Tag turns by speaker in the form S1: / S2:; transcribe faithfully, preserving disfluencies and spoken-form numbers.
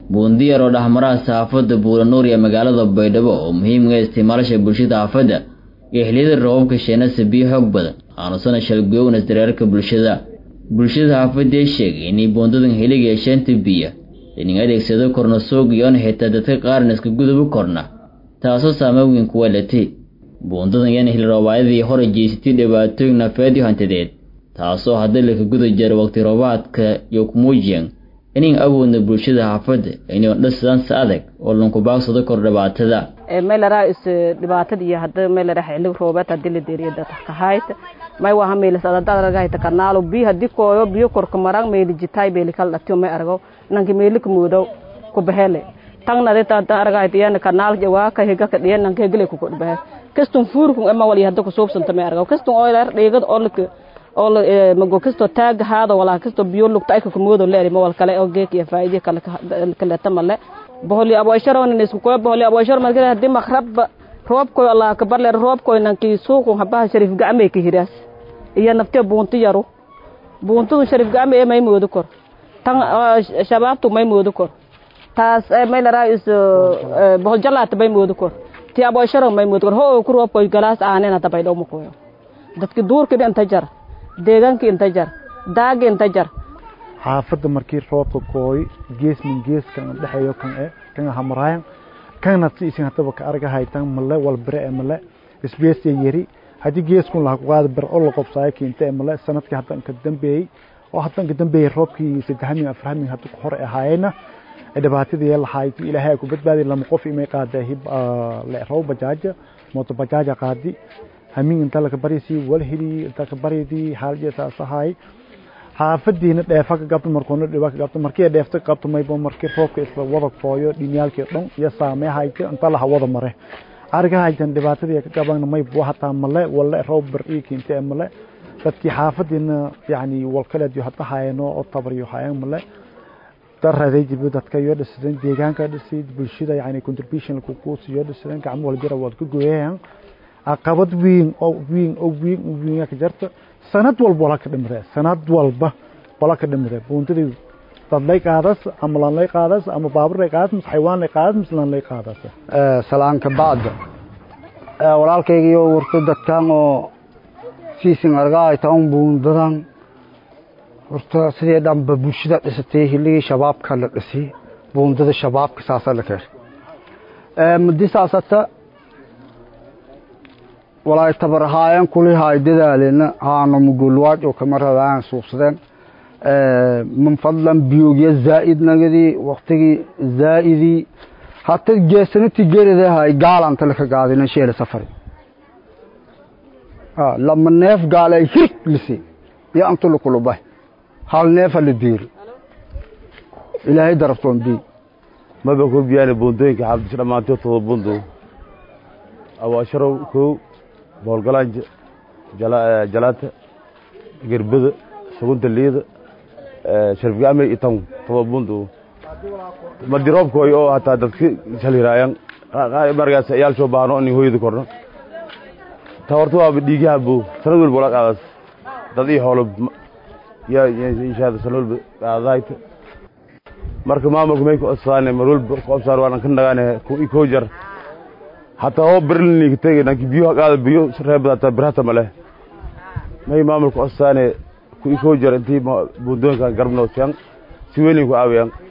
S1: buundiyar oo dhexmaraha saafada Buulanuur ee magaalada Baydhabo oo muhiim u ah isticmaalka bulshada xaafadda iyo xilliyada roobka sheenada biyo xoog badan aanu sana shalgoowna dareerka bulshada bulshada xaafadda sheegay in buundadan xilliga sheenta biyo in adeegsado korna soog iyo xitaa dadka qaarna iska gudub korna taasoo saameyn ku weelatay buundadan yan xilli roobaadii hore jeestay dhibaatooyin nafeed iyo hantideed taasoo hadda la ka gudo jiro waqti roobaadka iyo ku muujiyeen in awoodna bulshada xaafadda inay dhisaan adag oo lanku baagsado kor dhibaatada
S2: ee meel raa'is dhibaatada iyo hadda meel raax xilli roobaad hadii la deeriyo dadka ka haysta may waa meel sadada ragayta kanaalo biyo hadii kooyo biyo korka marang meel jitay beel kala dhatiyo may argo nanki meel ku muudo ku bahele tangna data ragayta yana kanaal jawaa ka higa ka dhiyan nanki gale ku ku bahe kastum fuurku ama wali hadda ku soobsanta may argo kastum oo leer dhigad oo oo mago kasto taag haada wala kasto biyo lugta ay ku moodo leer ma wal kale oo geek iyo faa'iido kale kale tamale boholi abo sharoon in isku koob boholi abo shar markii hadii makhrab roob ko Allah ka bar leer roob ko inankii suuq habaha sharif gacme ka hiraas iyo nafta buunti yaro buuntu sharif gacme may moodo kor tan shabaabtu may moodo kor taas may la raayis bohol jalaat may moodo kor ti abo sharoon may moodo kor ho ku roob ko galaas aanena tabay dhow ma kooyo dadka duurka inta jar deegaanka inta jar daag inta jar
S3: xaafadda markii roobka kooy gees min gees kan dhaxayo kan ee kan hamraayan kan naftiisa hadaba ka arga haytan male wal bare male space yari hadii gees kun la qaad bar oo la qabsaay kiinta male sanadkii hadan ka dambeeyay oo hadan ka dambeeyay roobkii saddex afar hadda ku hor ahaayna dhibaatadii la hayay ilaahay ku badbaadi lama qof imay qaaday hib la roob bajaaja mooto bajaaja qaadi همين انت لك بريسي والهدي انت لك بريدي حالجة تاسهاي حافدين دافك قبط مركون دباك قبط مركي دافتك قبط ما يبون مركي فوق اسلا وضع فويو دينيال كيطلون يسامي هايك انت لها وضع مره ارقا هايتان دباتي قبان ما يبوا حتى ملا ولا روب برئيك انت ملا فدكي حافدين يعني والكلد يو حتى هاينو او طبريو هاين ملا در هذي جبو دادك يو دسدين ديغان كدسيد بلشيدا يعني contribution لكوكوس يو دسدين كعمو والجرى وادكو قويهان عقبت وين أو وين أو وين أو وين كجرت سنة والب ولا كدمره سنة والب ولا كدمره بونتدي تطلع قادس أملان لي قادس أم بابر لي قادس مس حيوان لي قادس مس لان لي قادس
S4: سلام كبعد ولا كيجيو ورتدت كانوا سيسين أرجع يتعون بوندران ورت سريع دم ببوشدة استيه اللي شباب كله بسي بوندر الشباب كساسة لكير مدي ساسة ولا يتبرهاين كل هاي دلالنا هانو مقولوات وكمرهان سوسدان من فضلا بيوغيا زائد نغدي وقتي زائدي حتى جسنه تجري ده هاي قال انت لك قاعدين شيله سفر اه لما النيف قال هيك لسي يا انت لكلو باي حال نيف اللي دير الهي ضربتون بي
S5: ما بقول بياني بوندوينك عبد السلام انت بوندو او اشرو كو بولغلاج جلا جلات غربد سغونت ليد شرف جامي يتم توبوندو ما ديروب كوي او حتى ددك جليرايان قاي برغاس يال سو باano ni hooyada korno tawartu waa dhiigaha buu sanad walba qaas dadii holo ya insha Allah sanad qaadayt marka maamulku may ku asfaanay marul qoobsar waan ka nagaane ku iko jar حتى هو برلين يتجي نك بيو قال بيو ربنا تبرهت ماله ما يمامل كأسانة كوي كوجر أنتي بودون كان قربنا وشان سويني كأويان